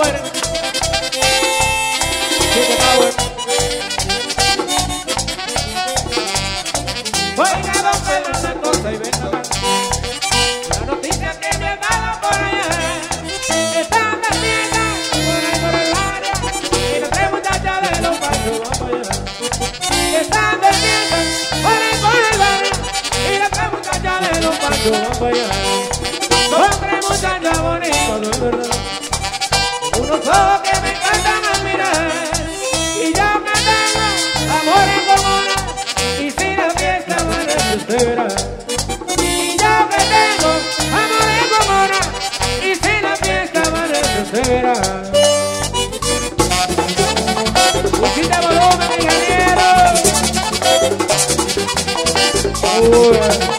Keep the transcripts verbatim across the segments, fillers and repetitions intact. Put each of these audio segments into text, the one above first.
Power. Chico Power. Oiga, don Pedro, una cosa y venga acá. La noticia que me ha dado por allá. Están de fiesta por ahí por el área. Y las tres muchachas de los barrios van para allá. Están de fiesta por ahí por el área. Y las tres muchachas de los barrios van para allá. Son tres muchachas bonitas, no es verdad. Unos ojos que me encantan al mirar. Y yo que tengo amores como una. Y si la fiesta amanece usted verá. Y yo que tengo amores como una. Y si la fiesta amanece usted verá. Muchita volumen, ingeniero. Uy.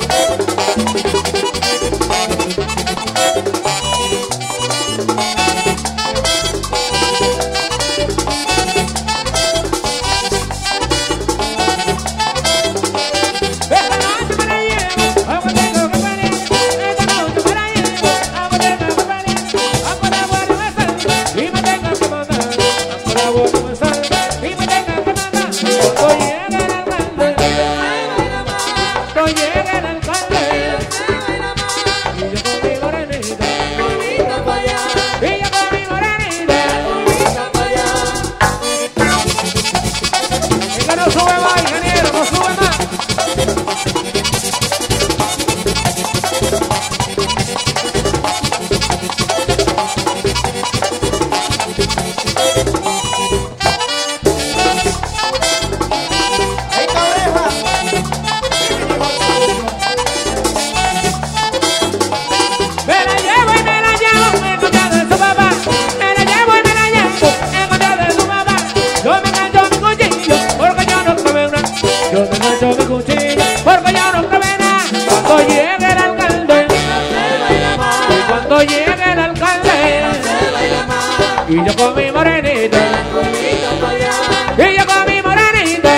Y yo con mi morenita, y yo con mi morenita.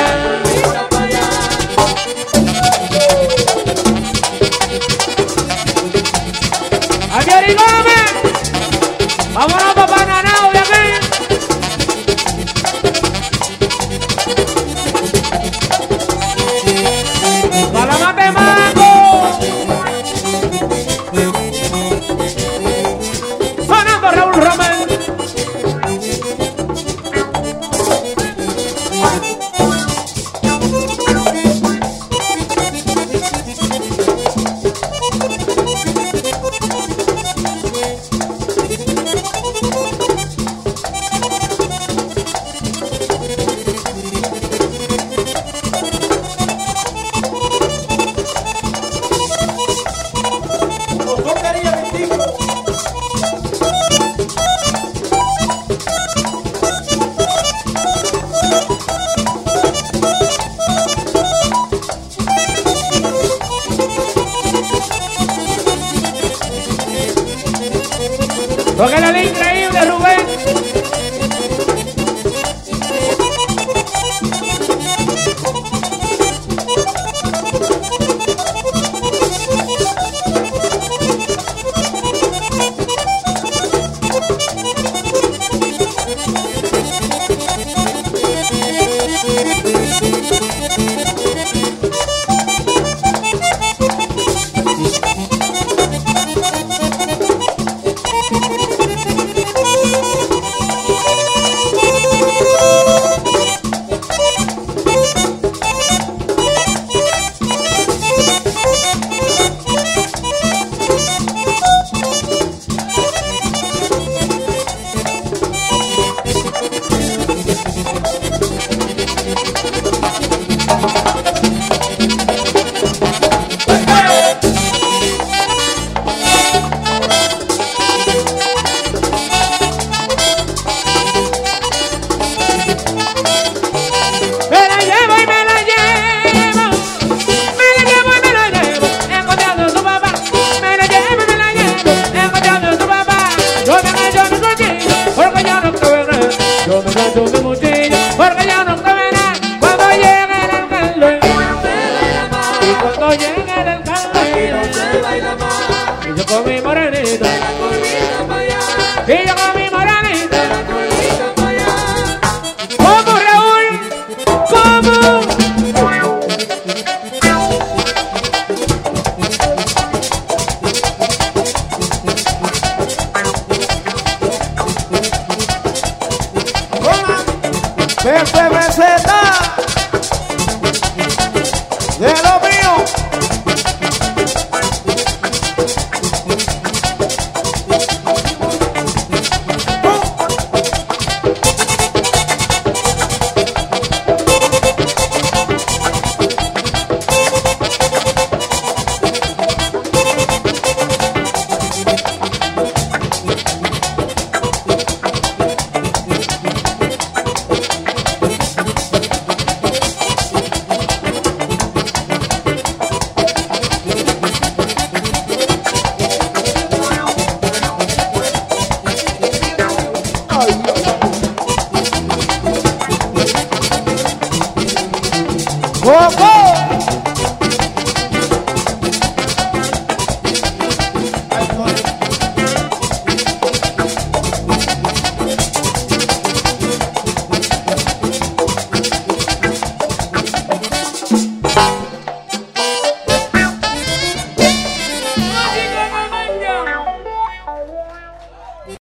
Ayer y Gómez, vámonos para Nanao de aquí. Para la Matemango, sonando Raúl Román. Porque la increíble Rubén. Con mi morenita, Y yo con mi morenita. de la colita para allá. ¿Cómo, Raúl? ¿Cómo? Pepe Meseta de lo mío. Coco.